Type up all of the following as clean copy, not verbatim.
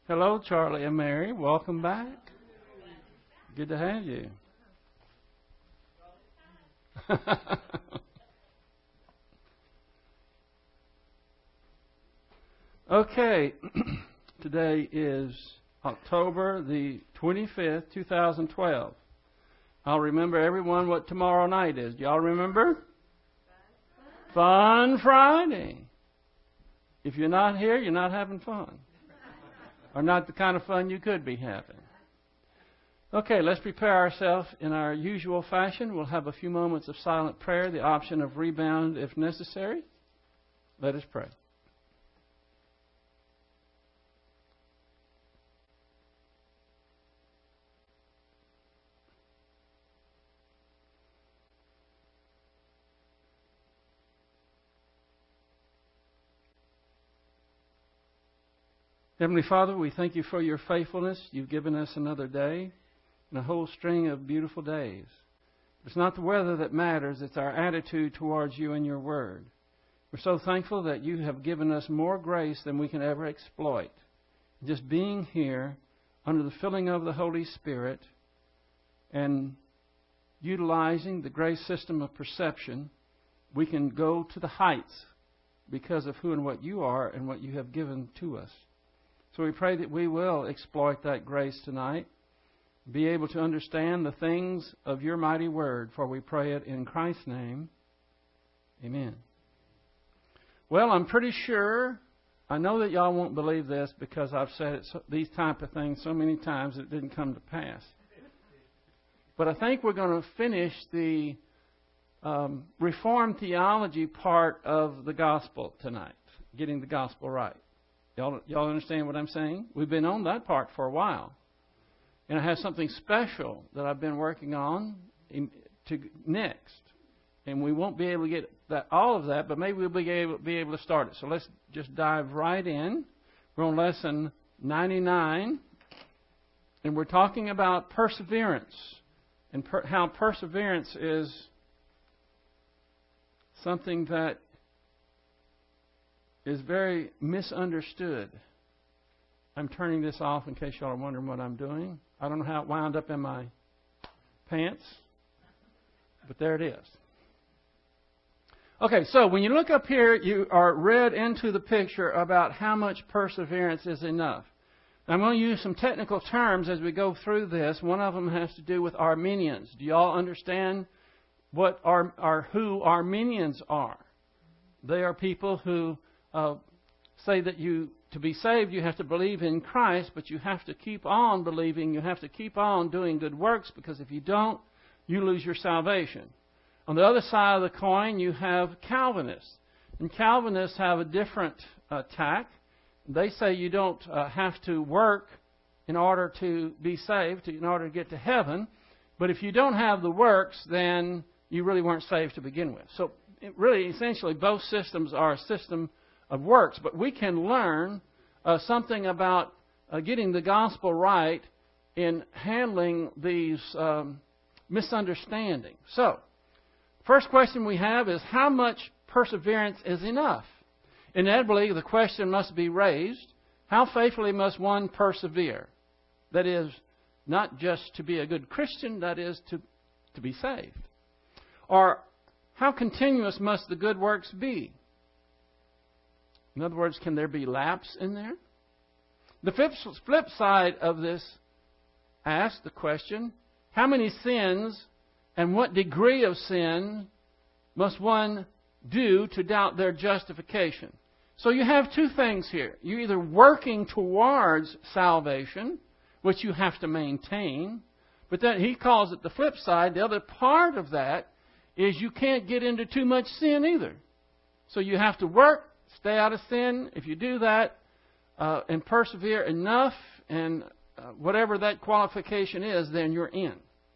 Hello, Charlie and Mary. Welcome back. Good to have you. Okay, today is October the 25th, 2012. I'll remember everyone what tomorrow night is. Do y'all remember? Fun Friday. If you're not here, you're not having fun. Or not the kind of fun you could be having. Okay, let's prepare ourselves in our usual fashion. We'll have a few moments of silent prayer, the option of rebound if necessary. Let us pray. Heavenly Father, we thank you for your faithfulness. You've given us another day and a whole string of beautiful days. It's not the weather that matters, it's our attitude towards you and your word. We're so thankful that you have given us more grace than we can ever exploit. Just being here under the filling of the Holy Spirit and utilizing the grace system of perception, we can go to the heights because of who and what you are and what you have given to us. So we pray that we will exploit that grace tonight, be able to understand the things of your mighty word, for we pray it in Christ's name. Amen. Well, I'm pretty sure, I know that y'all won't believe this because I've said these type of things so many times it didn't come to pass. But I think we're going to finish the Reformed theology part of the gospel tonight, getting the gospel right. Y'all understand what I'm saying? We've been on that part for a while. And I have something special that I've been working on next. And we won't be able to get all of that, but maybe we'll be able to start it. So let's just dive right in. We're on lesson 99. And we're talking about perseverance. And how perseverance is something that is very misunderstood. I'm turning this off in case y'all are wondering what I'm doing. I don't know how it wound up in my pants, but there it is. Okay, so when you look up here, you are read into the picture about how much perseverance is enough. I'm going to use some technical terms as we go through this. One of them has to do with Arminians. Do y'all understand what who Arminians are? They are people who say that to be saved, you have to believe in Christ, but you have to keep on believing. You have to keep on doing good works, because if you don't, you lose your salvation. On the other side of the coin, you have Calvinists. And Calvinists have a different tack. They say you don't have to work in order to be saved, in order to get to heaven. But if you don't have the works, then you really weren't saved to begin with. So really, essentially, both systems are a system of works, but we can learn something about getting the gospel right in handling these misunderstandings. So, first question we have is, how much perseverance is enough? Inevitably, the question must be raised, how faithfully must one persevere? That is, not just to be a good Christian, that is, to be saved. Or, how continuous must the good works be? In other words, can there be lapse in there? The flip side of this asks the question, how many sins and what degree of sin must one do to doubt their justification? So you have two things here. You're either working towards salvation, which you have to maintain, but then he calls it the flip side. The other part of that is you can't get into too much sin either. So you have to work, stay out of sin. If you do that and persevere enough, and whatever that qualification is, then you're in.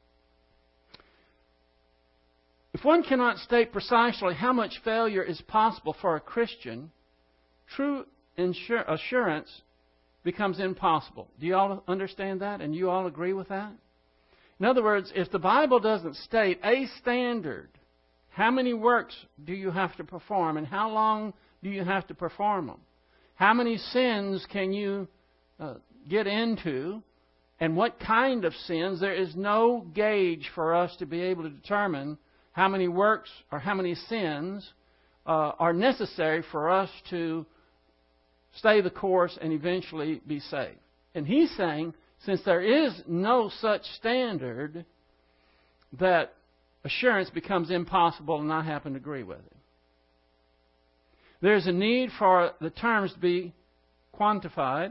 If one cannot state precisely how much failure is possible for a Christian, true assurance becomes impossible. Do you all understand that? And you all agree with that? In other words, if the Bible doesn't state a standard, how many works do you have to perform and how long do you have to perform them? How many sins can you get into, and what kind of sins. There is no gauge for us to be able to determine how many works or how many sins are necessary for us to stay the course and eventually be saved. And he's saying, since there is no such standard, that assurance becomes impossible, and I happen to agree with it. There's a need for the terms to be quantified.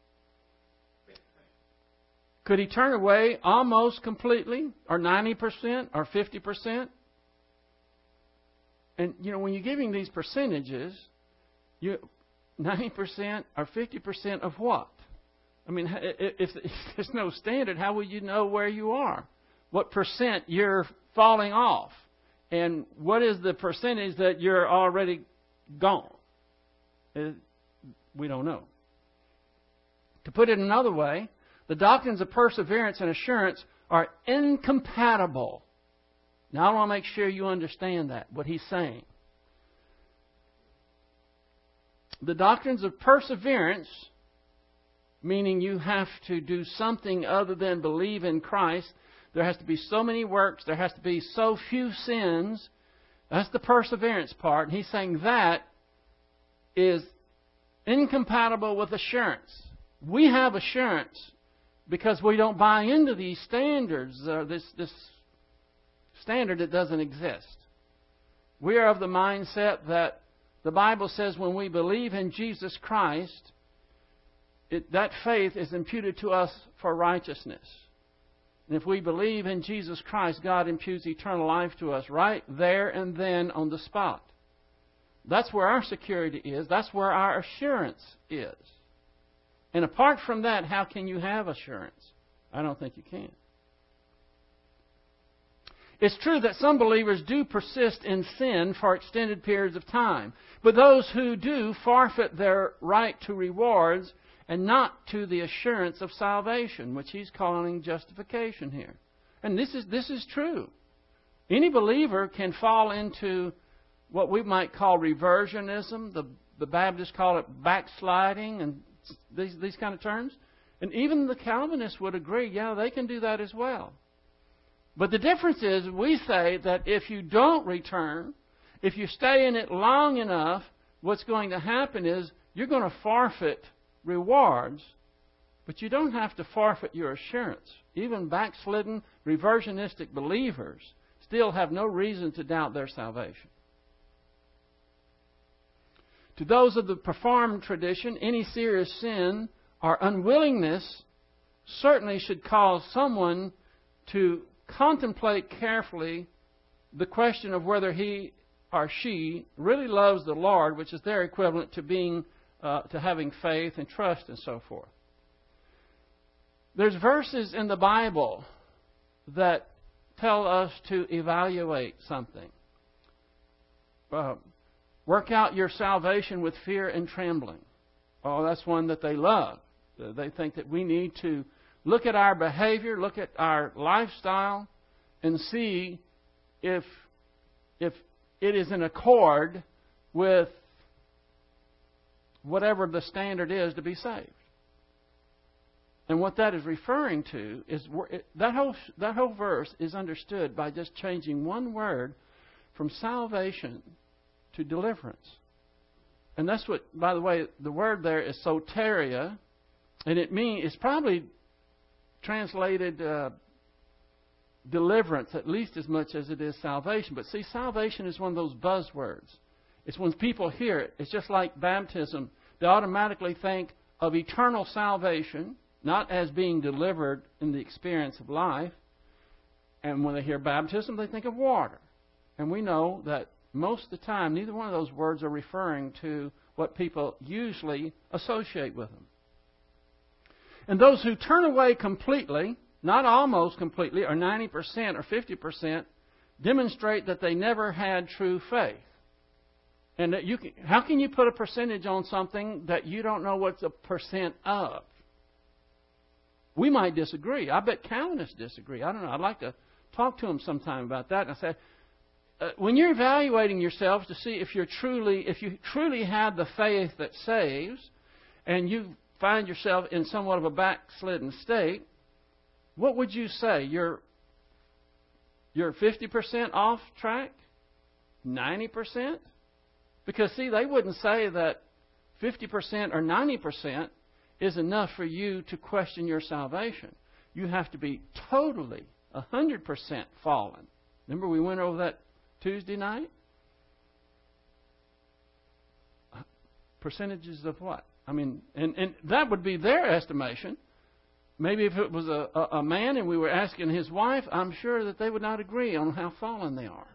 Could he turn away almost completely, or 90%, or 50%? And, when you're giving these percentages, 90% or 50% of what? I mean, if there's no standard, how will you know where you are? What percent you're falling off? And what is the percentage that you're already gone? We don't know. To put it another way, the doctrines of perseverance and assurance are incompatible. Now, I want to make sure you understand that, what he's saying. The doctrines of perseverance, meaning you have to do something other than believe in Christ. There has to be so many works. There has to be so few sins. That's the perseverance part. And he's saying that is incompatible with assurance. We have assurance because we don't buy into these standards, this standard that doesn't exist. We are of the mindset that the Bible says when we believe in Jesus Christ, that faith is imputed to us for righteousness. And if we believe in Jesus Christ, God imputes eternal life to us right there and then on the spot. That's where our security is. That's where our assurance is. And apart from that, how can you have assurance? I don't think you can. It's true that some believers do persist in sin for extended periods of time. But those who do forfeit their right to rewards and not to the assurance of salvation, which he's calling justification here. And this is true. Any believer can fall into what we might call reversionism. The Baptists call it backsliding and these kind of terms. And even the Calvinists would agree, yeah, they can do that as well. But the difference is we say that if you don't return, if you stay in it long enough, what's going to happen is you're going to forfeit rewards, but you don't have to forfeit your assurance. Even backslidden, reversionistic believers still have no reason to doubt their salvation. To those of the Reformed tradition, any serious sin or unwillingness certainly should cause someone to contemplate carefully the question of whether he or she really loves the Lord, which is their equivalent to being to having faith and trust and so forth. There's verses in the Bible that tell us to evaluate something. Work out your salvation with fear and trembling. Oh, that's one that they love. They think that we need to look at our behavior, look at our lifestyle, and see if it is in accord with whatever the standard is to be saved. And what that is referring to is that whole verse is understood by just changing one word from salvation to deliverance. And that's what, by the way, the word there is soteria, and it's probably translated deliverance at least as much as it is salvation. But see, salvation is one of those buzzwords. It's when people hear it. It's just like baptism. They automatically think of eternal salvation, not as being delivered in the experience of life. And when they hear baptism, they think of water. And we know that most of the time, neither one of those words are referring to what people usually associate with them. And those who turn away completely, not almost completely, or 90% or 50%, demonstrate that they never had true faith. And that how can you put a percentage on something that you don't know what's a percent of? We might disagree. I bet Calvinists disagree. I don't know. I'd like to talk to them sometime about that. And I say, when you're evaluating yourselves to see if you truly have the faith that saves, and you've find yourself in somewhat of a backslidden state, what would you say? You're 50% off track? 90%? Because, see, they wouldn't say that 50% or 90% is enough for you to question your salvation. You have to be totally 100% fallen. Remember we went over that Tuesday night? Percentages of what? I mean, and that would be their estimation. Maybe if it was a man and we were asking his wife, I'm sure that they would not agree on how fallen they are.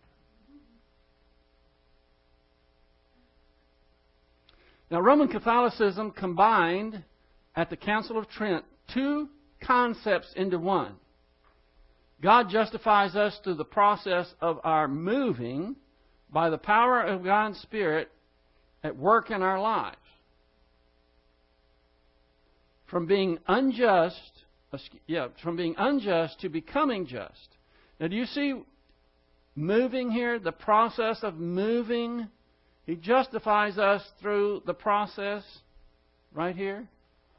Now, Roman Catholicism combined at the Council of Trent two concepts into one. God justifies us through the process of our moving by the power of God's Spirit at work in our lives. From being unjust to becoming just. Now, do you see moving here? The process of moving. He justifies us through the process right here.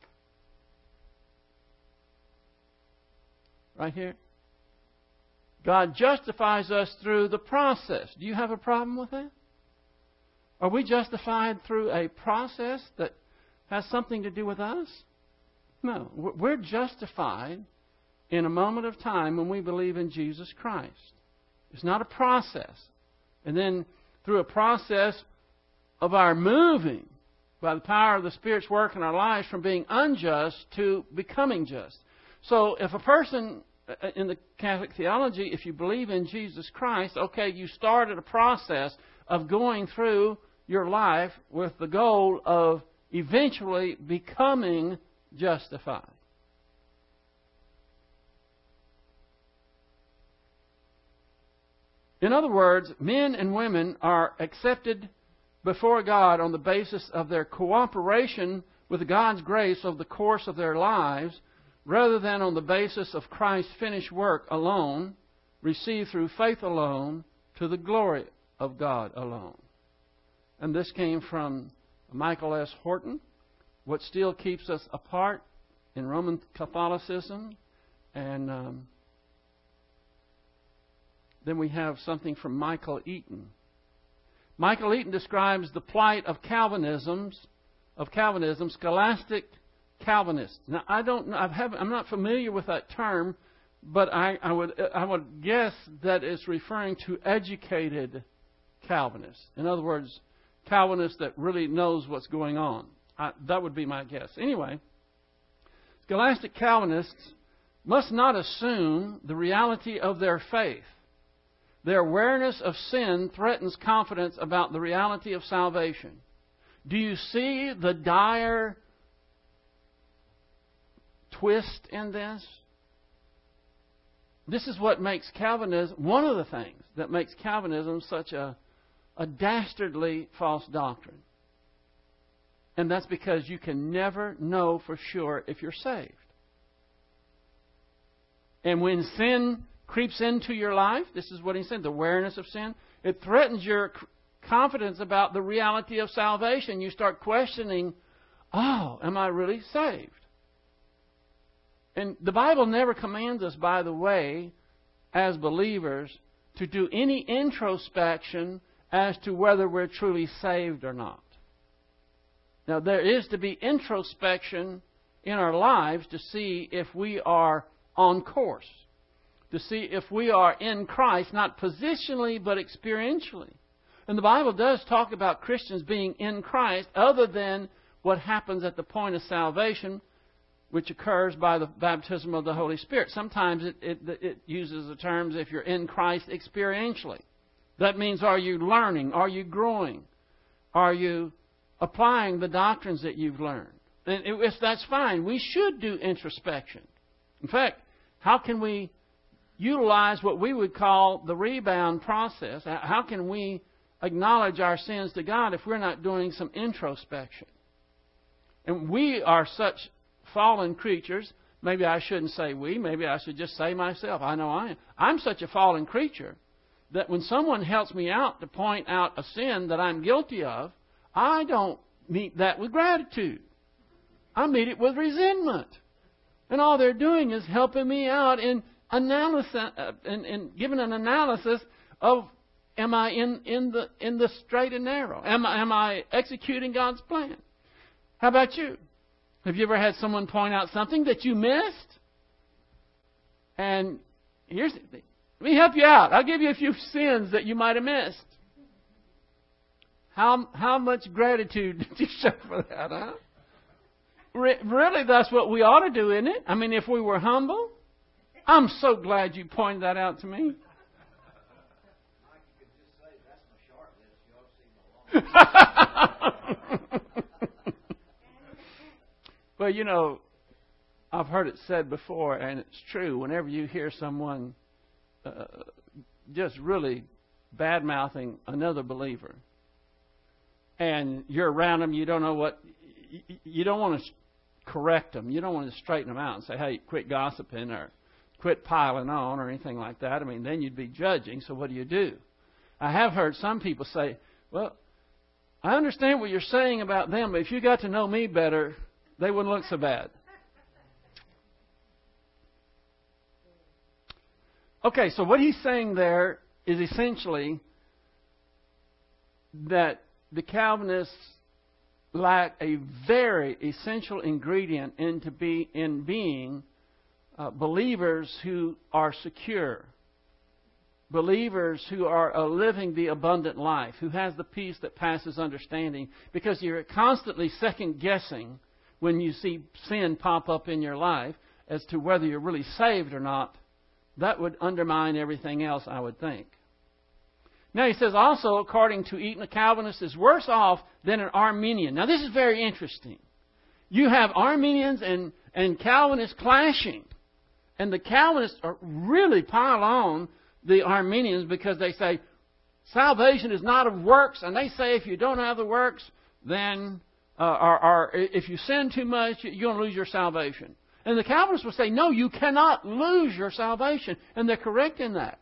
Right here. God justifies us through the process. Do you have a problem with that? Are we justified through a process that has something to do with us? No. We're justified in a moment of time when we believe in Jesus Christ. It's not a process. And then through a process of our moving by the power of the Spirit's work in our lives from being unjust to becoming just. So if a person in the Catholic theology, if you believe in Jesus Christ, okay, you started a process of going through your life with the goal of eventually becoming justified. In other words, men and women are accepted before God on the basis of their cooperation with God's grace over the course of their lives, rather than on the basis of Christ's finished work alone, received through faith alone, to the glory of God alone. And this came from Michael S. Horton. What still keeps us apart in Roman Catholicism. And then we have something from Michael Eaton. Michael Eaton describes the plight of Calvinism, scholastic Calvinists. Now, I'm not familiar with that term, but I would guess that it's referring to educated Calvinists. In other words, Calvinists that really knows what's going on. That would be my guess. Anyway, scholastic Calvinists must not assume the reality of their faith. Their awareness of sin threatens confidence about the reality of salvation. Do you see the dire twist in this? This is what makes Calvinism, one of the things that makes Calvinism such a dastardly false doctrine. And that's because you can never know for sure if you're saved. And when sin creeps into your life, this is what he said, the awareness of sin, it threatens your confidence about the reality of salvation. You start questioning, am I really saved? And the Bible never commands us, by the way, as believers, to do any introspection as to whether we're truly saved or not. Now, there is to be introspection in our lives to see if we are on course, to see if we are in Christ, not positionally, but experientially. And the Bible does talk about Christians being in Christ other than what happens at the point of salvation, which occurs by the baptism of the Holy Spirit. Sometimes it uses the terms, if you're in Christ experientially. That means, are you learning? Are you growing? Are you applying the doctrines that you've learned? And if that's fine, we should do introspection. In fact, how can we utilize what we would call the rebound process? How can we acknowledge our sins to God if we're not doing some introspection? And we are such fallen creatures. Maybe I shouldn't say we. Maybe I should just say myself. I know I am. I'm such a fallen creature that when someone helps me out to point out a sin that I'm guilty of, I don't meet that with gratitude. I meet it with resentment. And all they're doing is helping me out in analysis, in giving an analysis of, am I in the straight and narrow? Am I executing God's plan? How about you? Have you ever had someone point out something that you missed? And let me help you out. I'll give you a few sins that you might have missed. How much gratitude did you show for that, huh? Really, that's what we ought to do, isn't it? I mean, if we were humble. I'm so glad you pointed that out to me. Well, you know, I've heard it said before, and it's true. Whenever you hear someone just really bad-mouthing another believer, and you're around them, you don't know what, you don't want to correct them. You don't want to straighten them out and say, hey, quit gossiping or quit piling on or anything like that. I mean, then you'd be judging, so what do? I have heard some people say, well, I understand what you're saying about them, but if you got to know me better, they wouldn't look so bad. Okay, so what he's saying there is essentially that the Calvinists lack a very essential ingredient in being believers who are secure, believers who are living the abundant life, who has the peace that passes understanding, because you're constantly second-guessing when you see sin pop up in your life as to whether you're really saved or not. That would undermine everything else, I would think. Now he says also, according to Eaton, a Calvinist is worse off than an Arminian. Now this is very interesting. You have Arminians and Calvinists clashing. And the Calvinists really pile on the Arminians because they say salvation is not of works. And they say if you don't have the works, then or if you sin too much, you're going to lose your salvation. And the Calvinists will say, no, you cannot lose your salvation. And they're correct in that.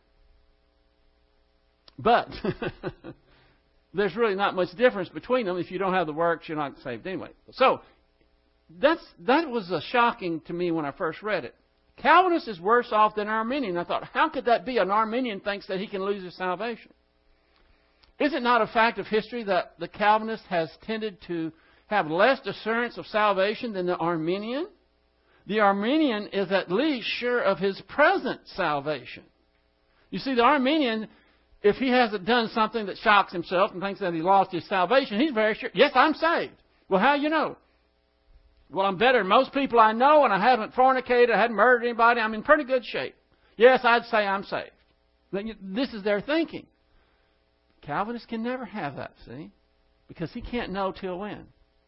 But there's really not much difference between them. If you don't have the works, you're not saved anyway. So that was shocking to me when I first read it. Calvinist is worse off than Arminian. I thought, how could that be? An Arminian thinks that he can lose his salvation. Is it not a fact of history that the Calvinist has tended to have less assurance of salvation than the Arminian? The Arminian is at least sure of his present salvation. You see, the Arminian, if he hasn't done something that shocks himself and thinks that he lost his salvation, he's very sure, yes, I'm saved. Well, how do you know? Well, I'm better than most people I know, and I haven't fornicated, I haven't murdered anybody, I'm in pretty good shape. Yes, I'd say I'm saved. This is their thinking. Calvinists can never have that, see? Because he can't know till when?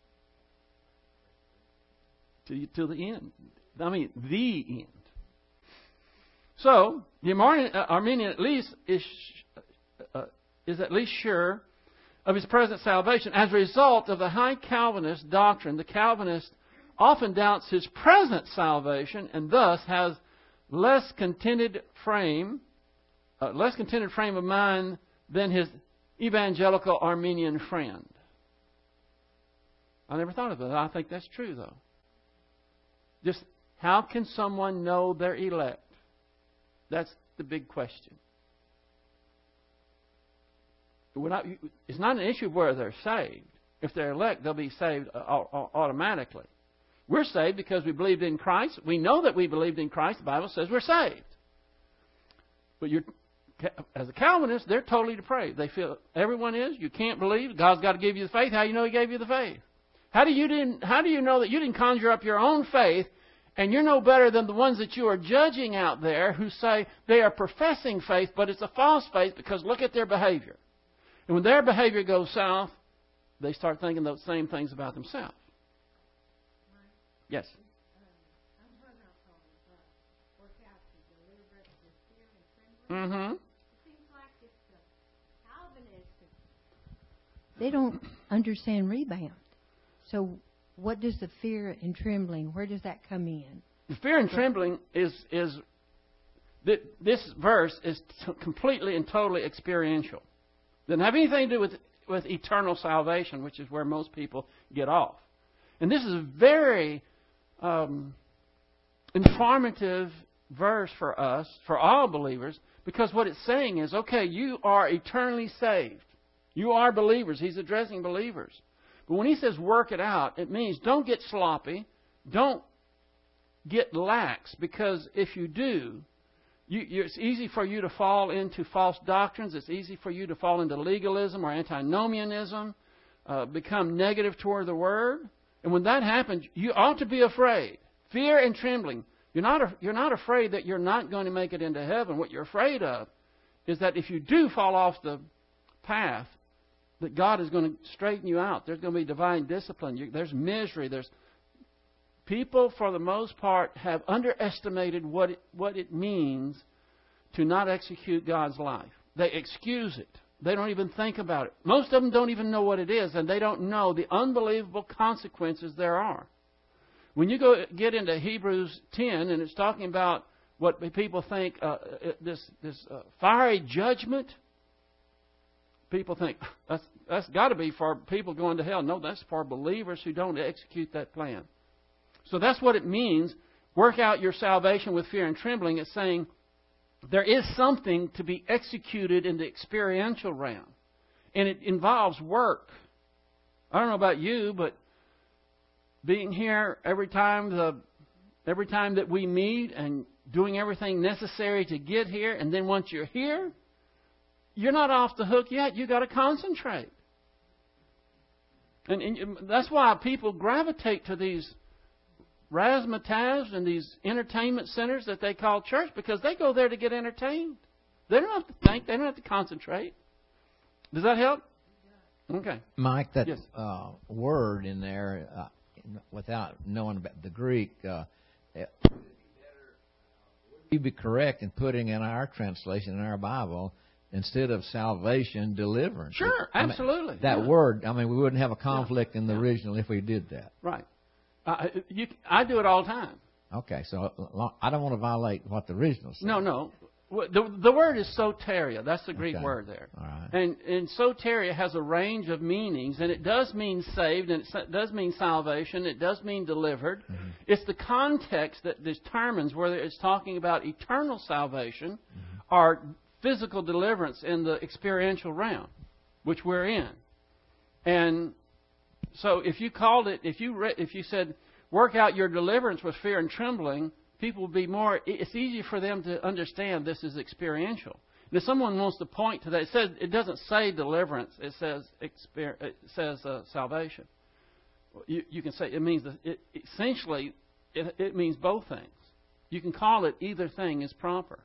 Till the end. I mean, the end. So, the Arminian at least is at least sure of his present salvation. As a result of the high Calvinist doctrine, the Calvinist often doubts his present salvation and thus has less contented frame of mind than his evangelical Arminian friend. I never thought of that. I think that's true, though. Just how can someone know they're elect? That's the big question. It's not an issue of where they're saved. If they're elect, they'll be saved automatically. We're saved because we believed in Christ. We know that we believed in Christ. The Bible says we're saved. But as a Calvinist, they're totally depraved. They feel everyone is. You can't believe. God's got to give you the faith. How do you know He gave you the faith? How do you know that you didn't conjure up your own faith, and you're no better than the ones that you are judging out there who say they are professing faith, but it's a false faith because look at their behavior. And when their behavior goes south, they start thinking those same things about themselves. Yes. Mm-hmm. They don't understand rebound. So what does the fear and trembling, where does that come in? The fear and trembling is this verse is completely and totally experiential. Doesn't have anything to do with eternal salvation, which is where most people get off. And this is a very informative verse for us, for all believers, because what it's saying is, okay, you are eternally saved. You are believers. He's addressing believers. But when he says work it out, it means don't get sloppy. Don't get lax, because if you do, it's easy for you to fall into false doctrines. It's easy for you to fall into legalism or antinomianism, become negative toward the Word. And when that happens, you ought to be afraid. Fear and trembling. You're not afraid that you're not going to make it into heaven. What you're afraid of is that if you do fall off the path, that God is going to straighten you out. There's going to be divine discipline. There's misery. People, for the most part, have underestimated what it means to not execute God's life. They excuse it. They don't even think about it. Most of them don't even know what it is, and they don't know the unbelievable consequences there are. When you get into Hebrews 10, and it's talking about what people think, this fiery judgment, people think, that's got to be for people going to hell. No, that's for believers who don't execute that plan. So that's what it means. Work out your salvation with fear and trembling. It's saying there is something to be executed in the experiential realm. And it involves work. I don't know about you, but being here every time that we meet and doing everything necessary to get here, and then once you're here, you're not off the hook yet. You've got to concentrate. And that's why people gravitate to these razzmatazz and these entertainment centers that they call church, because they go there to get entertained. They don't have to think. They don't have to concentrate. Does that help? Okay. Mike, that yes. Word in there, without knowing about the Greek, would you be correct in putting in our translation, in our Bible, instead of salvation, deliverance? Sure, absolutely. That word, we wouldn't have a conflict in the original if we did that. Right. I do it all the time. Okay, so I don't want to violate what the original says. No. The word is soteria. That's the Greek word there. All right. And soteria has a range of meanings, and it does mean saved, and it does mean salvation, it does mean delivered. Mm-hmm. It's the context that determines whether it's talking about eternal salvation or physical deliverance in the experiential realm, which we're in. And so if you called it, if you said, work out your deliverance with fear and trembling, people will be more, it's easier for them to understand this is experiential. And if someone wants to point to that, it doesn't say deliverance, it says salvation. You can say it means, essentially, it means both things. You can call it either thing is proper.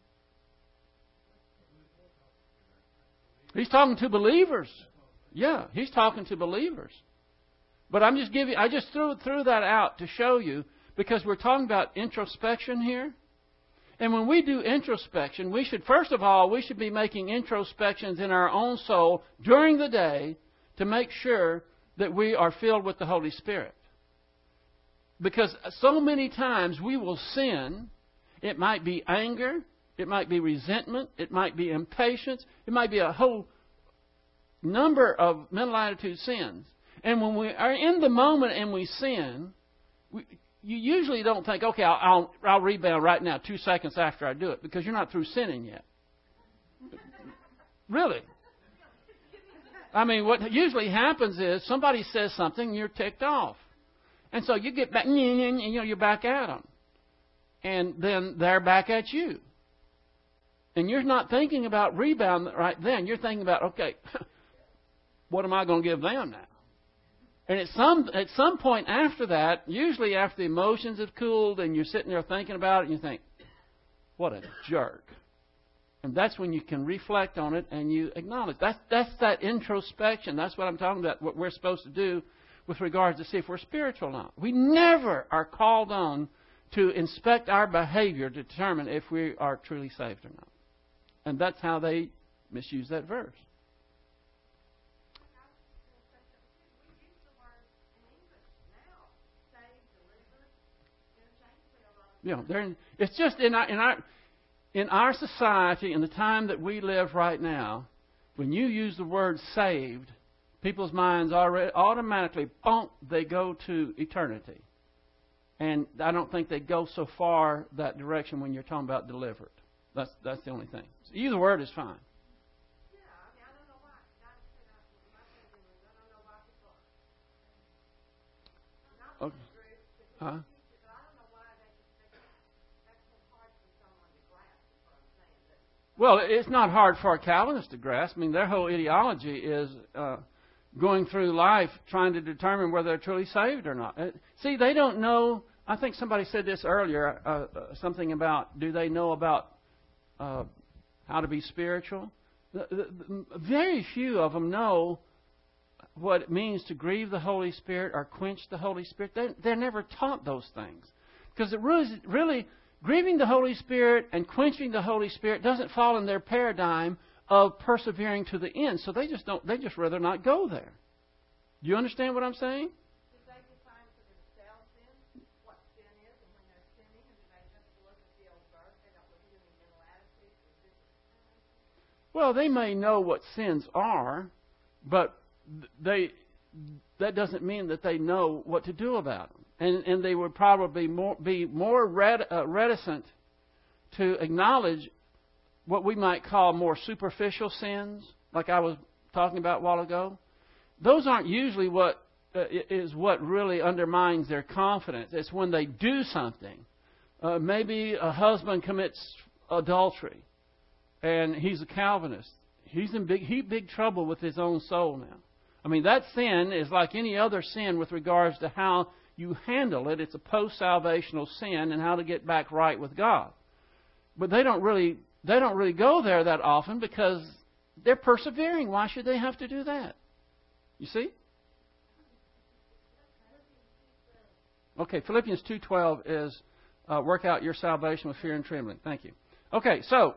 He's talking to believers. Yeah, he's talking to believers. But I just threw that out to show you, because we're talking about introspection here. And when we do introspection, we should be making introspections in our own soul during the day to make sure that we are filled with the Holy Spirit. Because so many times we will sin. It might be anger. It might be resentment. It might be impatience. It might be a whole number of mental attitude sins. And when we are in the moment and we sin, you usually don't think, okay, I'll rebound right now, 2 seconds after I do it, because you're not through sinning yet. Really. What usually happens is somebody says something and you're ticked off. And so you get back, you're back at them. And then they're back at you. And you're not thinking about rebound right then. You're thinking about, okay, what am I going to give them now? And at some point after that, usually after the emotions have cooled and you're sitting there thinking about it, and you think, what a jerk. And that's when you can reflect on it and you acknowledge. That's that introspection. That's what I'm talking about, what we're supposed to do with regards to see if we're spiritual or not. We never are called on to inspect our behavior to determine if we are truly saved or not. And that's how they misuse that verse. It's just in our society, in the time that we live right now, when you use the word saved, people's minds already automatically, bonk, they go to eternity. And I don't think they go so far that direction when you're talking about delivered. That's the only thing. So either word is fine. Okay. Huh? Well, it's not hard for a Calvinist to grasp. I mean, their whole ideology is going through life trying to determine whether they're truly saved or not. See, they don't know. I think somebody said this earlier, something about, do they know about how to be spiritual? Very few of them know what it means to grieve the Holy Spirit or quench the Holy Spirit. They're never taught those things. Because it really, grieving the Holy Spirit and quenching the Holy Spirit doesn't fall in their paradigm of persevering to the end. So they just rather not go there. Do you understand what I'm saying? Do they define for themselves then what sin is, and when they're sinning, and do they just look at the old verse? They don't look at any mental attitudes? Well, they may know what sins are, but that doesn't mean that they know what to do about them. And they would probably be more reticent to acknowledge what we might call more superficial sins, like I was talking about a while ago. Those aren't usually what really undermines their confidence. It's when they do something. Maybe a husband commits adultery, and he's a Calvinist. He's in big trouble with his own soul now. I mean, that sin is like any other sin with regards to how you handle it. It's a post-salvational sin and how to get back right with God. But they don't really go there that often because they're persevering. Why should they have to do that? You see? Okay, Philippians 2:12 is work out your salvation with fear and trembling. Thank you. Okay, so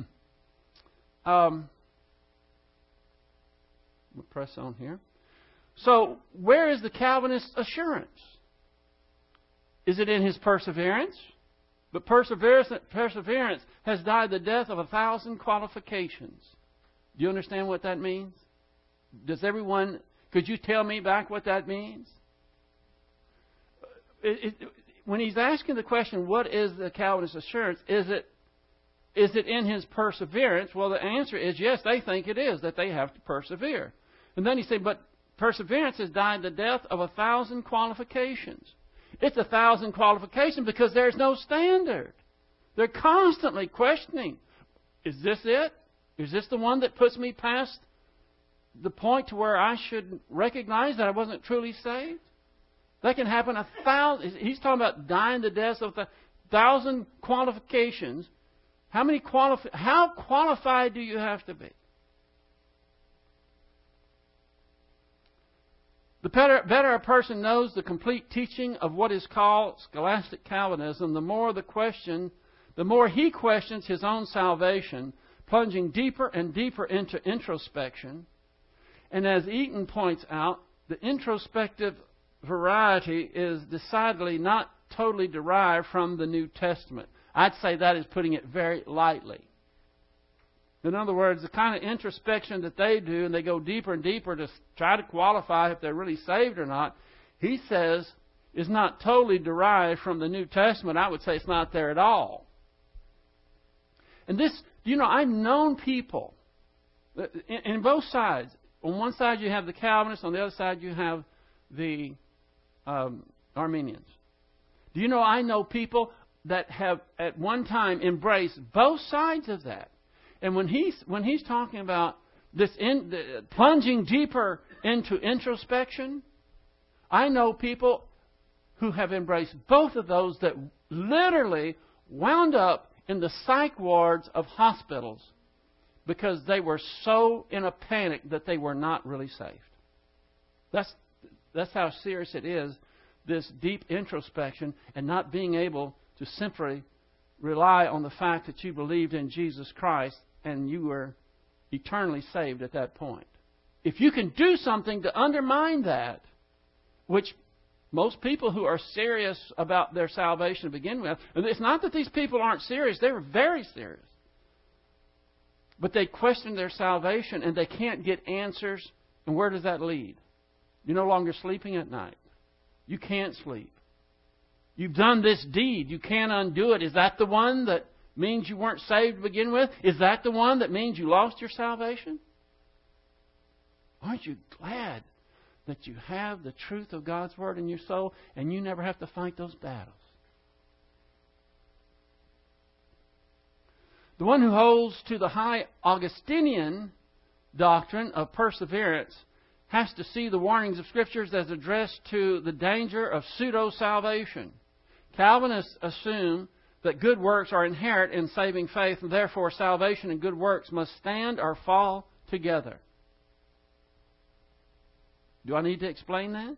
we'll press on here. So, where is the Calvinist assurance? Is it in his perseverance? But perseverance has died the death of 1,000 qualifications. Do you understand what that means? Could you tell me back what that means? When he's asking the question, what is the Calvinist assurance? Is it in his perseverance? Well, the answer is yes, they think it is, that they have to persevere. And then he said, but perseverance has died the death of 1,000 qualifications. It's 1,000 qualifications because there's no standard. They're constantly questioning, is this it? Is this the one that puts me past the point to where I should recognize that I wasn't truly saved? That can happen 1,000. He's talking about dying the death of 1,000 qualifications. How qualified do you have to be? The better a person knows the complete teaching of what is called scholastic Calvinism, the more he questions his own salvation, plunging deeper and deeper into introspection. And as Eaton points out, the introspective variety is decidedly not totally derived from the New Testament. I'd say that is putting it very lightly. In other words, the kind of introspection that they do, and they go deeper and deeper to try to qualify if they're really saved or not, he says is not totally derived from the New Testament. I would say it's not there at all. And this, I've known people in both sides. On one side you have the Calvinists, on the other side you have the Arminians. Do you know I know people that have at one time embraced both sides of that? And when he's talking about this plunging deeper into introspection, I know people who have embraced both of those that literally wound up in the psych wards of hospitals because they were so in a panic that they were not really saved. That's how serious it is, this deep introspection and not being able to simply rely on the fact that you believed in Jesus Christ and you were eternally saved at that point. If you can do something to undermine that, which most people who are serious about their salvation to begin with, and it's not that these people aren't serious, they were very serious. But they question their salvation and they can't get answers And where does that lead? You're no longer sleeping at night. You can't sleep. You've done this deed. You can't undo it. Is that the one that means you weren't saved to begin with? Is that the one that means you lost your salvation? Aren't you glad that you have the truth of God's Word in your soul and you never have to fight those battles? The one who holds to the high Augustinian doctrine of perseverance has to see the warnings of Scriptures as addressed to the danger of pseudo-salvation. Calvinists assume that good works are inherent in saving faith, and therefore salvation and good works must stand or fall together. Do I need to explain that?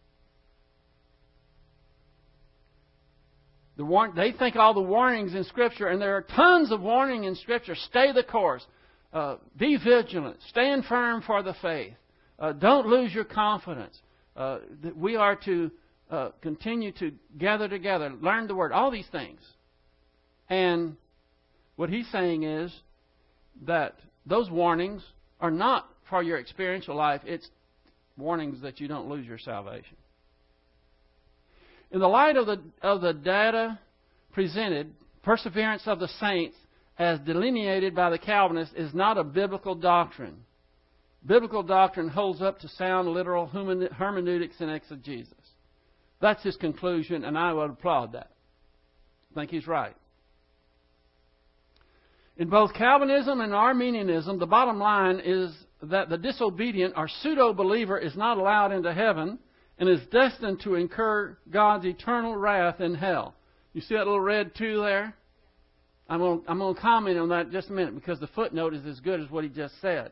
They think all the warnings in Scripture, and there are tons of warning in Scripture. Stay the course. Be vigilant. Stand firm for the faith. Don't lose your confidence. That we are to continue to gather together, learn the Word, all these things. And what he's saying is that those warnings are not for your experiential life. It's warnings that you don't lose your salvation. In the light of the data presented, perseverance of the saints, as delineated by the Calvinists, is not a biblical doctrine. Biblical doctrine holds up to sound literal hermeneutics and exegesis. That's his conclusion, and I would applaud that. I think he's right. In both Calvinism and Arminianism, the bottom line is that the disobedient or pseudo-believer is not allowed into heaven and is destined to incur God's eternal wrath in hell. You see that little red 2 there? I'm going to comment on that in just a minute because the footnote is as good as what he just said.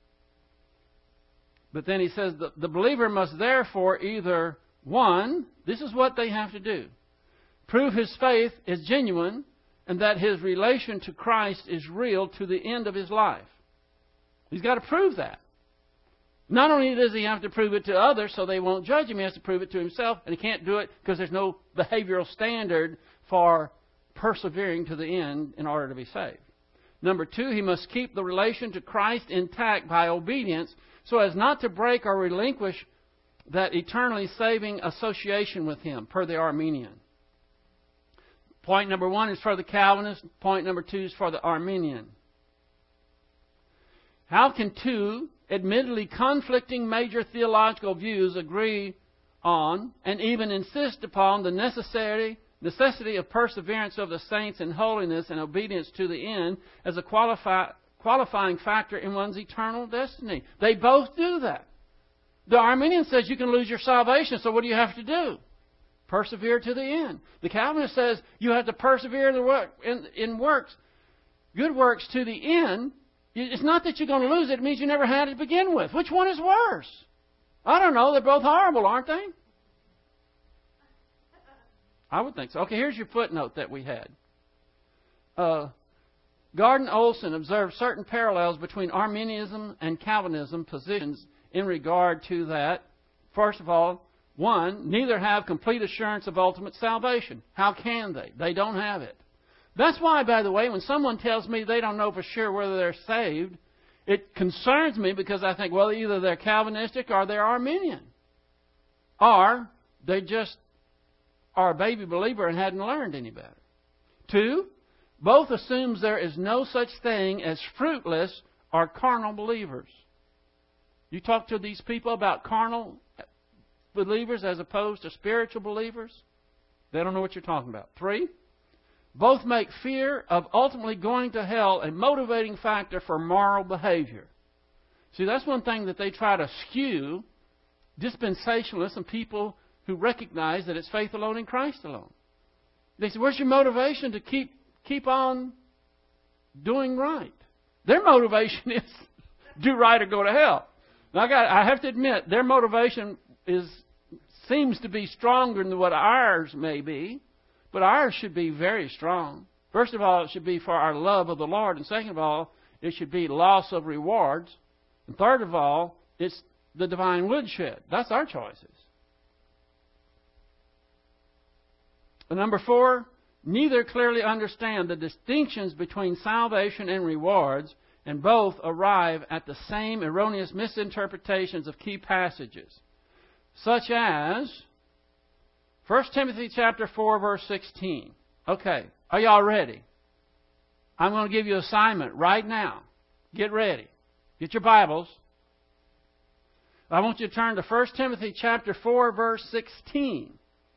But then he says the believer must therefore either, 1, this is what they have to do, prove his faith is genuine and that his relation to Christ is real to the end of his life. He's got to prove that. Not only does he have to prove it to others so they won't judge him, he has to prove it to himself, and he can't do it because there's no behavioral standard for persevering to the end in order to be saved. Number 2, he must keep the relation to Christ intact by obedience so as not to break or relinquish that eternally saving association with Him, per the Arminian. Point number 1 is for the Calvinist. Point number 2 is for the Arminian. How can two admittedly conflicting major theological views agree on and even insist upon the necessity of perseverance of the saints in holiness and obedience to the end as a qualifying factor in one's eternal destiny? They both do that. The Arminian says you can lose your salvation, so what do you have to do? Persevere to the end. The Calvinist says you have to persevere in works, good works to the end. It's not that you're going to lose it. It means you never had it to begin with. Which one is worse? I don't know. They're both horrible, aren't they? I would think so. Okay, here's your footnote that we had. Gordon Olson observed certain parallels between Arminianism and Calvinism positions in regard to that. First of all, 1, neither have complete assurance of ultimate salvation. How can they? They don't have it. That's why, by the way, when someone tells me they don't know for sure whether they're saved, it concerns me because I think, well, either they're Calvinistic or they're Arminian. Or they just are a baby believer and hadn't learned any better. 2, both assumes there is no such thing as fruitless or carnal believers. You talk to these people about carnal believers as opposed to spiritual believers, they don't know what you're talking about. 3, both make fear of ultimately going to hell a motivating factor for moral behavior. See, that's one thing that they try to skew dispensationalists and people who recognize that it's faith alone in Christ alone. They say, where's your motivation to keep on doing right? Their motivation is do right or go to hell. Now, I have to admit, their motivation seems to be stronger than what ours may be, but ours should be very strong. First of all, it should be for our love of the Lord, and second of all, it should be loss of rewards, and third of all, it's the divine woodshed. That's our choices. And number 4, neither clearly understand the distinctions between salvation and rewards, and both arrive at the same erroneous misinterpretations of key passages, such as 1 Timothy chapter 4, verse 16. Okay, are y'all ready? I'm going to give you an assignment right now. Get ready. Get your Bibles. I want you to turn to 1 Timothy chapter 4, verse 16.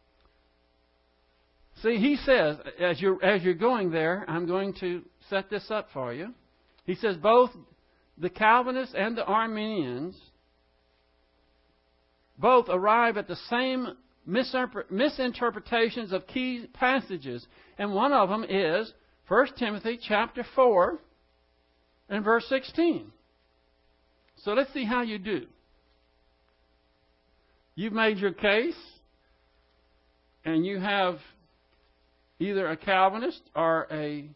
See, he says, as you're going there, I'm going to set this up for you. He says both the Calvinists and the Arminians both arrive at the same misinterpretations of key passages. And one of them is 1 Timothy chapter 4 and verse 16. So let's see how you do. You've made your case, and you have either a Calvinist or an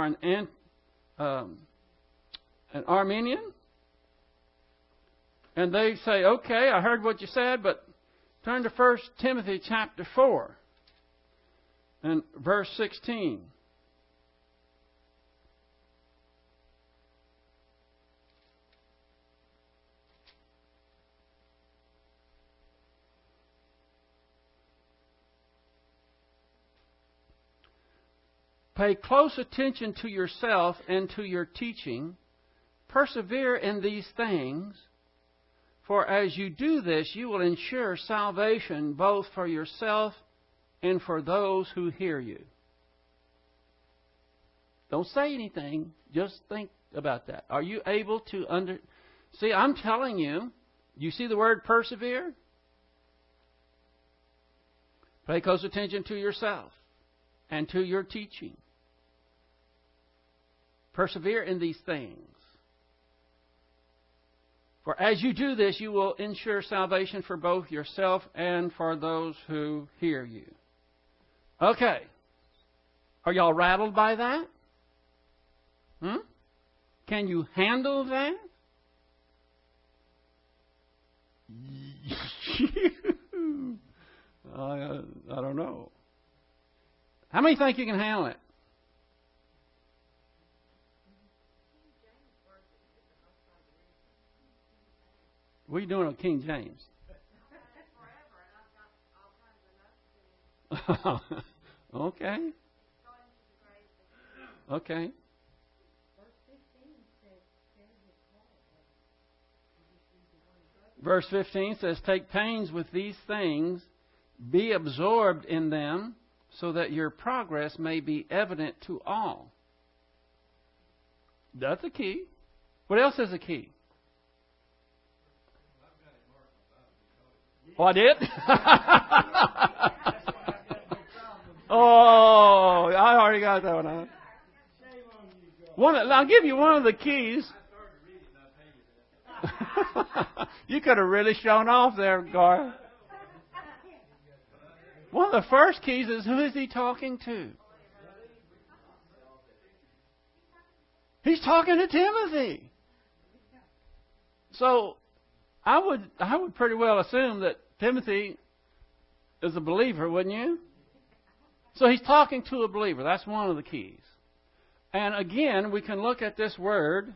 Arminian, and they say, okay, I heard what you said, but turn to 1 Timothy chapter 4 and verse 16. Pay close attention to yourself and to your teaching. Persevere in these things, for as you do this, you will ensure salvation both for yourself and for those who hear you. Don't say anything. Just think about that. Are you able to See, I'm telling you, you see the word persevere? Pay close attention to yourself and to your teaching. Persevere in these things. For as you do this, you will ensure salvation for both yourself and for those who hear you. Okay. Are y'all rattled by that? Can you handle that? I don't know. How many think you can handle it? What are you doing on King James? Okay. Okay. Verse 15 says, take pains with these things, be absorbed in them, so that your progress may be evident to all. That's a key. What else is a key? Oh, I did? Oh, I already got that one. I'll give you one of the keys. You could have really shown off there, Gar. One of the first keys is, who is he talking to? He's talking to Timothy. So I would pretty well assume that Timothy is a believer, wouldn't you? So he's talking to a believer. That's one of the keys. And again, we can look at this word.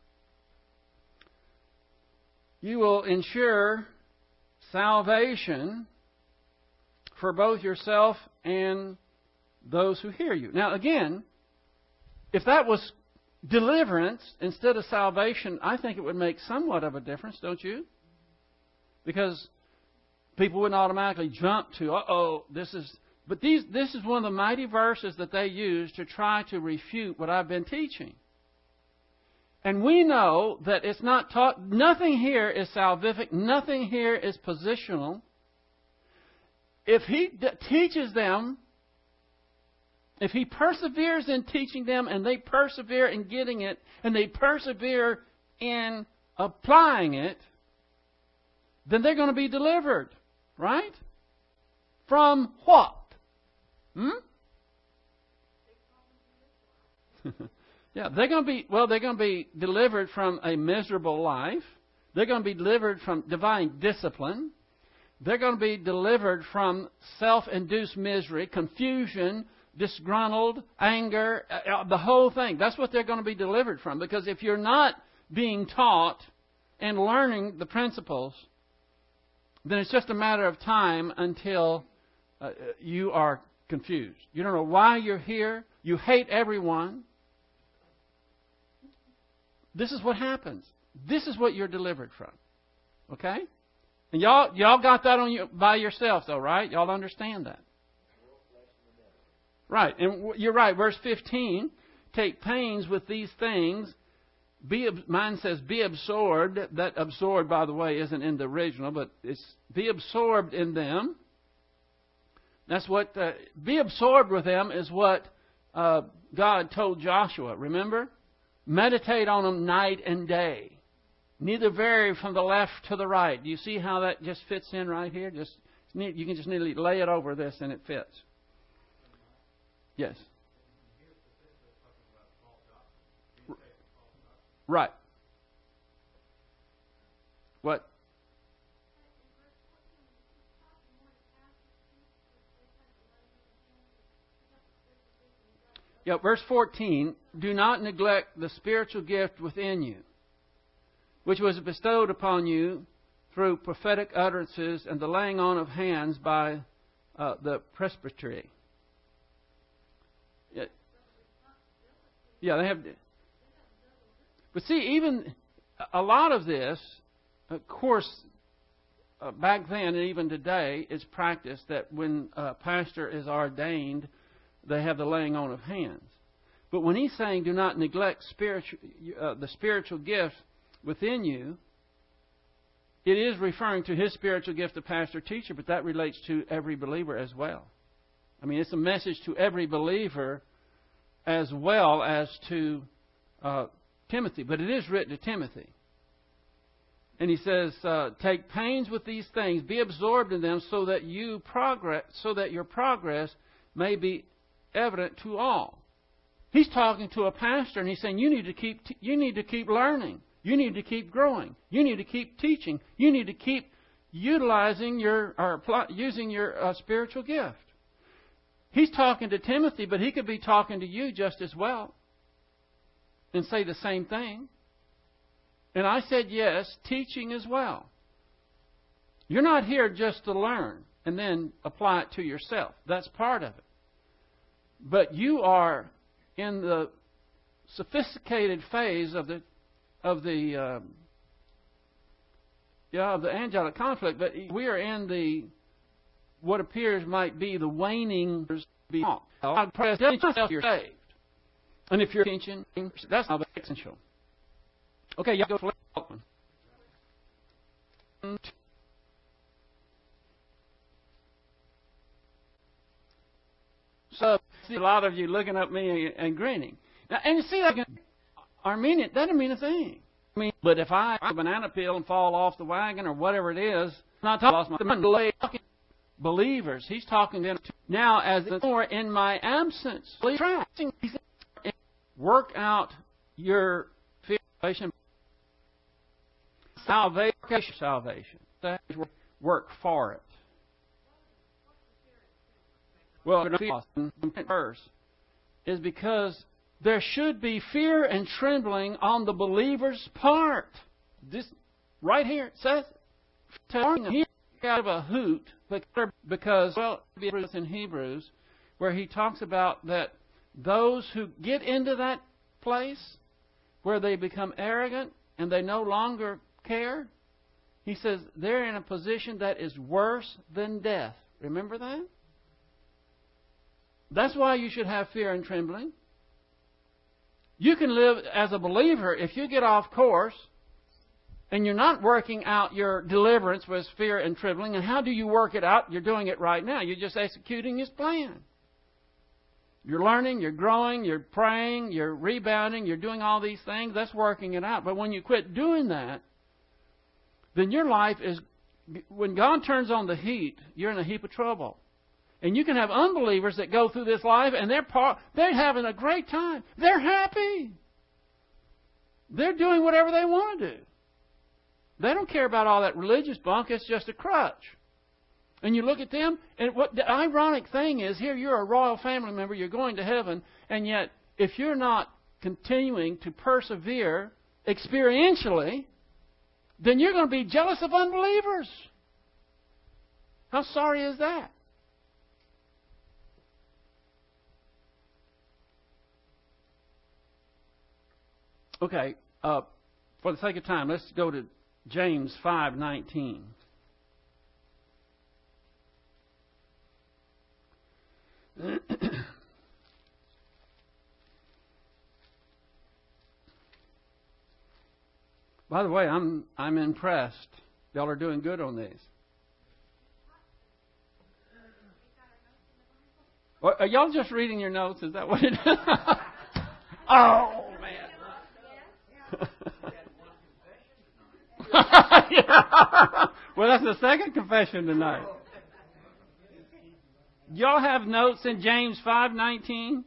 You will ensure salvation for both yourself and those who hear you. Now again, if that was deliverance instead of salvation, I think it would make somewhat of a difference, don't you? Because people wouldn't automatically jump to, this is... But this is one of the mighty verses that they use to try to refute what I've been teaching. And we know that it's not taught, nothing here is salvific, nothing here is positional. If he teaches them, if he perseveres in teaching them, and they persevere in getting it, and they persevere in applying it, then they're going to be delivered, right? From what? Yeah, they're going to be delivered from a miserable life. They're going to be delivered from divine discipline. They're going to be delivered from self-induced misery, confusion, disgruntled, anger, the whole thing. That's what they're going to be delivered from. Because if you're not being taught and learning the principles, then it's just a matter of time until you are confused. You don't know why you're here. You hate everyone. This is what happens. This is what you're delivered from. Okay? And y'all got that on you by yourself, though, right? Y'all understand that. Right. And you're right. Verse 15, take pains with these things. Mine says, be absorbed. That absorbed, by the way, isn't in the original, but it's be absorbed in them. That's what, be absorbed with them is what God told Joshua. Remember? Meditate on them night and day. Neither vary from the left to the right. Do you see how that just fits in right here? You can just nearly lay it over this and it fits. Yes. Right. What? Yeah, verse 14, do not neglect the spiritual gift within you, which was bestowed upon you through prophetic utterances and the laying on of hands by the presbytery. Yeah, they have. But see, even a lot of this, of course, back then and even today, it's practiced that when a pastor is ordained, they have the laying on of hands. But when he's saying, do not neglect the spiritual gift within you, it is referring to his spiritual gift of pastor teacher, but that relates to every believer as well. I mean, it's a message to every believer as well as to Timothy, but it is written to Timothy. And he says, take pains with these things, be absorbed in them, so that your progress may be evident to all. He's talking to a pastor, and he's saying, you need to keep learning. You need to keep growing. You need to keep teaching. You need to keep using your spiritual gift. He's talking to Timothy, but he could be talking to you just as well and say the same thing. And I said yes, teaching as well. You're not here just to learn and then apply it to yourself. That's part of it. But you are in the sophisticated phase of the angelic conflict, but we are in the what appears might be the waning. God press you're saved, and if you're attention, that's not essential. Okay, you go for one. So, see a lot of you looking at me and grinning. Now, and you see, like Armenian, that doesn't mean a thing. I mean, but if I have a banana peel and fall off the wagon or whatever it is, I'm not talking about believers. He's talking to them now as more in my absence. Work out your salvation. Salvation. That is work for it. Well, the verse is because there should be fear and trembling on the believer's part. This right here it says, telling him out of a hoot because it's in Hebrews where he talks about that those who get into that place where they become arrogant and they no longer care, he says they're in a position that is worse than death. Remember that? That's why you should have fear and trembling. You can live as a believer if you get off course and you're not working out your deliverance with fear and trembling. And how do you work it out? You're doing it right now. You're just executing His plan. You're learning, you're growing, you're praying, you're rebounding, you're doing all these things. That's working it out. But when you quit doing that, then your life is, when God turns on the heat, you're in a heap of trouble. And you can have unbelievers that go through this life and they're having a great time. They're happy. They're doing whatever they want to do. They don't care about all that religious bunk. It's just a crutch. And you look at them, and what the ironic thing is, here you're a royal family member, you're going to heaven, and yet if you're not continuing to persevere experientially, then you're going to be jealous of unbelievers. How sorry is that? Okay, for the sake of time, let's go to James 5:19. By the way, I'm impressed. Y'all are doing good on these. Are y'all just reading your notes? Is that what it is? Oh, man. Yeah. Well, that's the second confession tonight. Y'all have notes in James 5:19?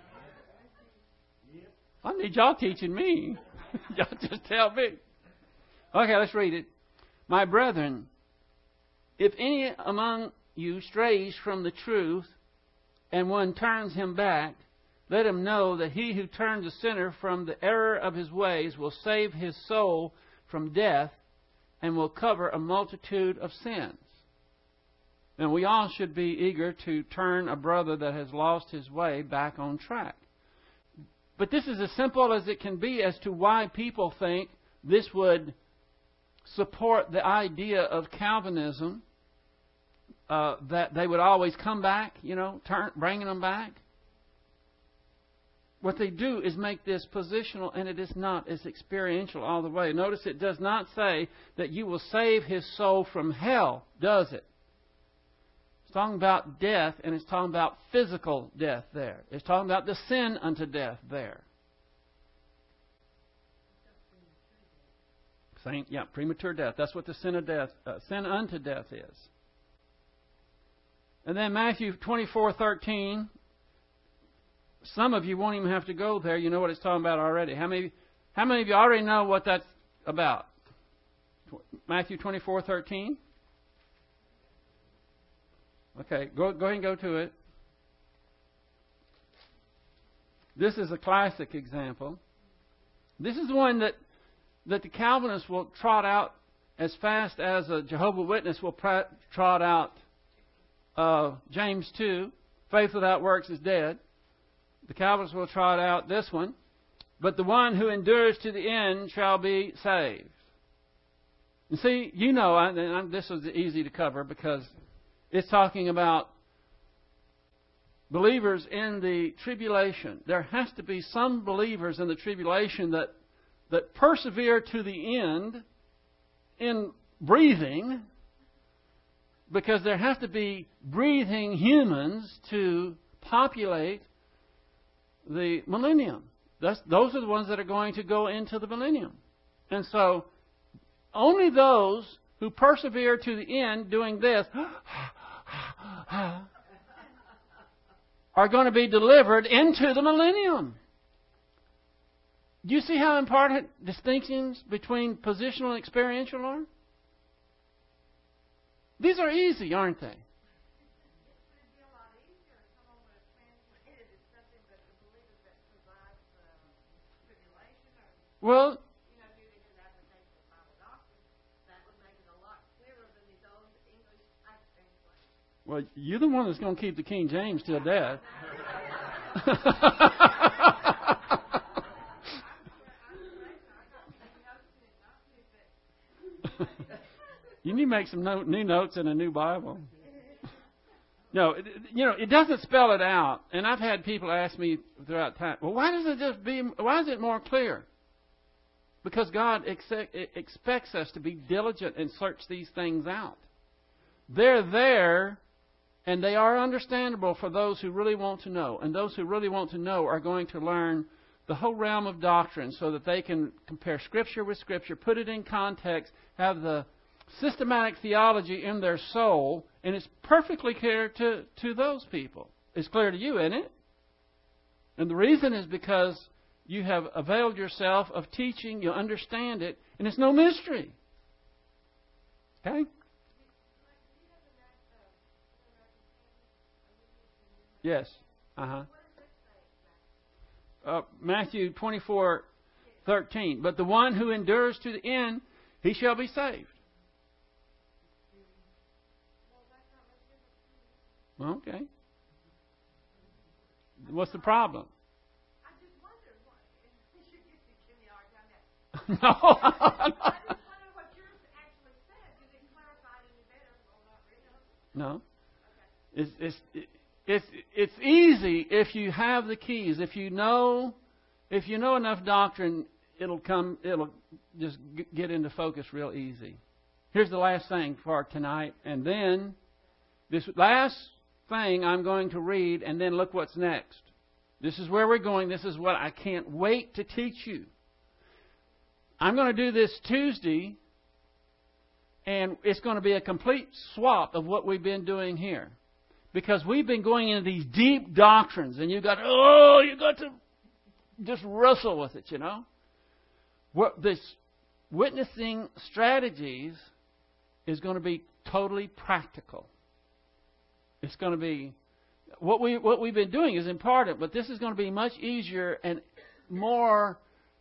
I need y'all teaching me. Y'all just tell me. Okay, let's read it. My brethren, if any among you strays from the truth, and one turns him back, let him know that he who turns a sinner from the error of his ways will save his soul from death and will cover a multitude of sins. And we all should be eager to turn a brother that has lost his way back on track. But this is as simple as it can be as to why people think this would support the idea of Calvinism, that they would always come back, bringing them back. What they do is make this positional, and it is not. It's experiential all the way. Notice it does not say that you will save his soul from hell, does it? It's talking about death, and it's talking about physical death there. It's talking about the sin unto death there. Premature death. That's what the sin unto death is. And then Matthew 24:13. Some of you won't even have to go there. You know what it's talking about already. How many of you already know what that's about? Matthew 24:13. Okay, go ahead and go to it. This is a classic example. This is one that the Calvinists will trot out as fast as a Jehovah's Witness will trot out James 2, faith without works is dead. The Calvinists will trot out this one, but the one who endures to the end shall be saved. And see, this is easy to cover because it's talking about believers in the tribulation. There has to be some believers in the tribulation that persevere to the end in breathing, because there have to be breathing humans to populate the millennium. Those are the ones that are going to go into the millennium. And so only those who persevere to the end doing this are going to be delivered into the millennium. Do you see how important distinctions between positional and experiential are? These are easy, aren't they? Well, you're the one that's going to keep the King James till death. You need to make some new notes in a new Bible. No, it doesn't spell it out. And I've had people ask me throughout time, well, why is it more clear? Because God expects us to be diligent and search these things out. They're there, and they are understandable for those who really want to know. And those who really want to know are going to learn the whole realm of doctrine so that they can compare Scripture with Scripture, put it in context, have the systematic theology in their soul, and it's perfectly clear to those people. It's clear to you, isn't it? And the reason is because you have availed yourself of teaching, you understand it, and it's no mystery. Okay? Yes. Matthew 24:13. But the one who endures to the end, he shall be saved. Okay. What's the problem? I just wondered why you should give me a hard time. No. I just wondered what yours actually said. You didn't clarify it any better. Well, not really. No. It's easy if you have the keys. If you know enough doctrine, it'll just get into focus real easy. Here's the last thing for tonight, and then this last thing I'm going to read, and then look what's next. This is where we're going. This is what I can't wait to teach you. I'm going to do this Tuesday, and it's going to be a complete swap of what we've been doing here. Because we've been going into these deep doctrines, and you got to just wrestle with it, This witnessing strategies is going to be totally practical. It's going to be what we've been doing is important, but this is going to be much easier and more.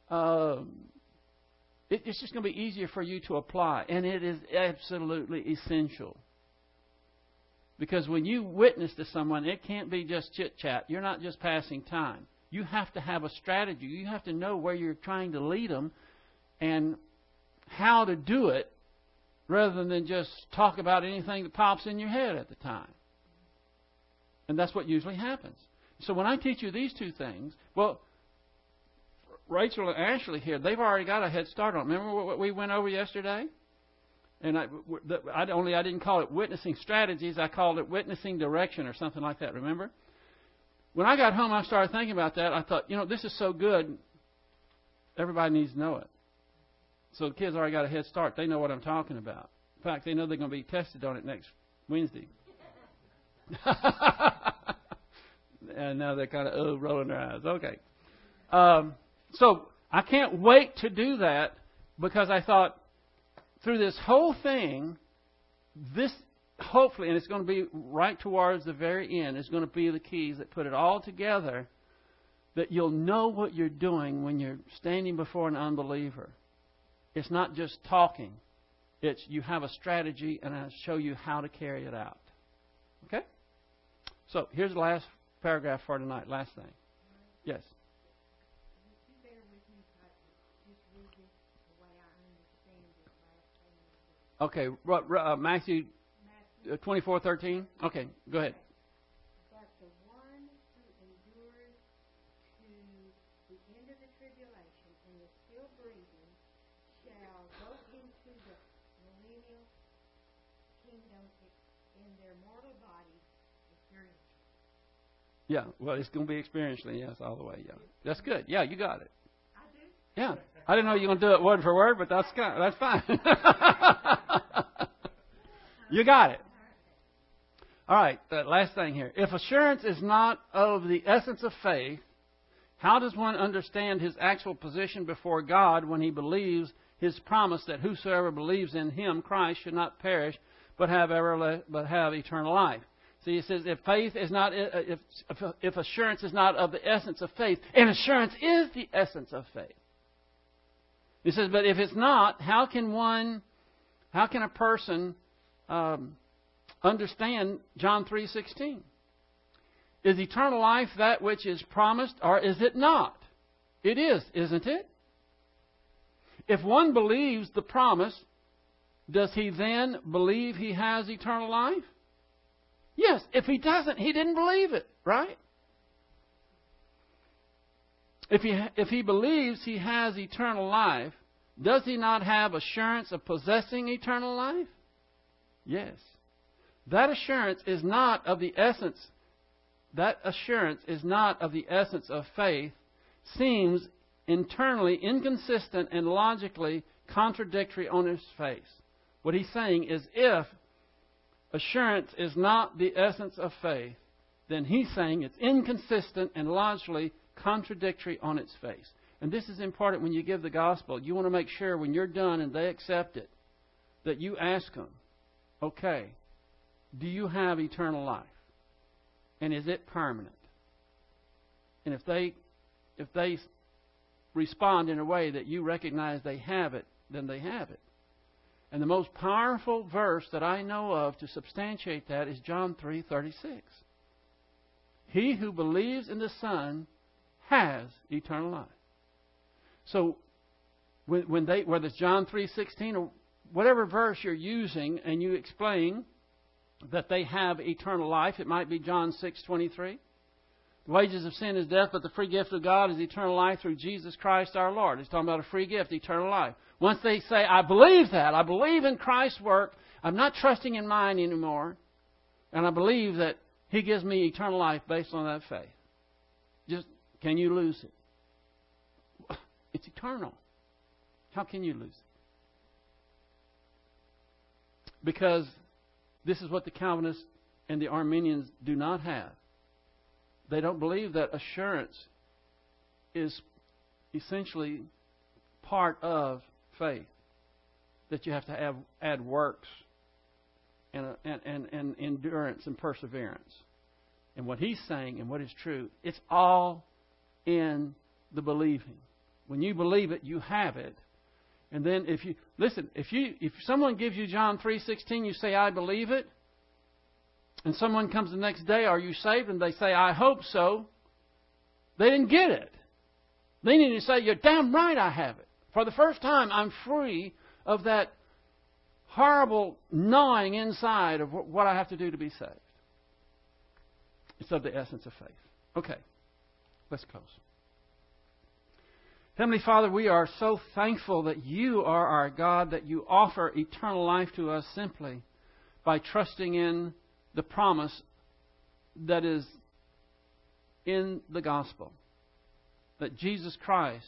It's just going to be easier for you to apply, and it is absolutely essential. Because when you witness to someone, it can't be just chit-chat. You're not just passing time. You have to have a strategy. You have to know where you're trying to lead them and how to do it rather than just talk about anything that pops in your head at the time. And that's what usually happens. So when I teach you these two things, well, Rachel and Ashley here, they've already got a head start on it. Remember what we went over yesterday? And I didn't call it witnessing strategies. I called it witnessing direction or something like that. Remember? When I got home, I started thinking about that. I thought, this is so good. Everybody needs to know it. So the kids already got a head start. They know what I'm talking about. In fact, they know they're going to be tested on it next Wednesday. And now they're kind of rolling their eyes. Okay. So I can't wait to do that because I thought, through this whole thing, this hopefully, and it's going to be right towards the very end, is going to be the keys that put it all together, that you'll know what you're doing when you're standing before an unbeliever. It's not just talking. It's you have a strategy, and I'll show you how to carry it out. Okay? So here's the last paragraph for tonight. Last thing. Yes? Okay, Matthew 24:13. Okay, go ahead. But the one who endures to the end of the tribulation and is still breathing shall go into the millennial kingdom in their mortal body experientially. Yeah, well, it's going to be experientially, yes, all the way. Yeah, that's good. Yeah, you got it. I do. Yeah, I didn't know you were going to do it word for word, but that's fine. You got it. All right, last thing here. If assurance is not of the essence of faith, how does one understand his actual position before God when he believes his promise that whosoever believes in him, Christ, should not perish but have eternal life? See, it says if faith is not, if assurance is not of the essence of faith, and assurance is the essence of faith. He says, but if it's not, how can a person understand John 3:16? Is eternal life that which is promised, or is it not? It is, isn't it? If one believes the promise, does he then believe he has eternal life? Yes. If he doesn't, he didn't believe it, right? If he believes he has eternal life, does he not have assurance of possessing eternal life? Yes. That assurance is not of the essence. That assurance is not of the essence of faith. Seems internally inconsistent and logically contradictory on its face. What he's saying is, if assurance is not the essence of faith, then he's saying it's inconsistent and logically contradictory on its face. And this is important when you give the gospel. You want to make sure when you're done and they accept it, that you ask them, okay, do you have eternal life? And is it permanent? And if they respond in a way that you recognize they have it, then they have it. And the most powerful verse that I know of to substantiate that is John 3:36. He who believes in the Son has eternal life. So whether it's John 3:16 or whatever verse you're using, and you explain that they have eternal life, it might be John 6:23. The wages of sin is death, but the free gift of God is eternal life through Jesus Christ our Lord. He's talking about a free gift, eternal life. Once they say, I believe that, I believe in Christ's work, I'm not trusting in mine anymore, and I believe that He gives me eternal life based on that faith. Just, can you lose it? It's eternal. How can you lose it? Because this is what the Calvinists and the Arminians do not have. They don't believe that assurance is essentially part of faith. That you have to add works and endurance and perseverance. And what he's saying and what is true, it's all in the believing. When you believe it, you have it. And then if someone gives you John 3:16, you say, I believe it. And someone comes the next day, are you saved? And they say, I hope so. They didn't get it. They need to say, you're damn right I have it. For the first time, I'm free of that horrible gnawing inside of what I have to do to be saved. It's of the essence of faith. Okay, let's close. Heavenly Father, we are so thankful that You are our God, that You offer eternal life to us simply by trusting in the promise that is in the gospel. That Jesus Christ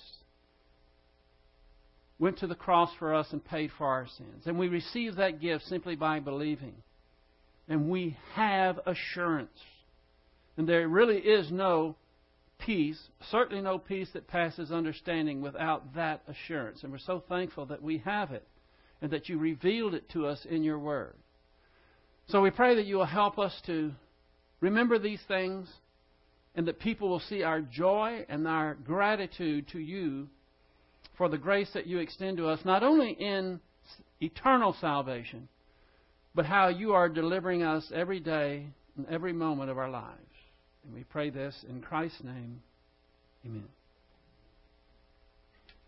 went to the cross for us and paid for our sins. And we receive that gift simply by believing. And we have assurance. And there really is no peace, certainly no peace that passes understanding without that assurance. And we're so thankful that we have it and that You revealed it to us in Your Word. So we pray that You will help us to remember these things and that people will see our joy and our gratitude to You for the grace that You extend to us, not only in eternal salvation, but how You are delivering us every day and every moment of our lives. And we pray this in Christ's name. Amen.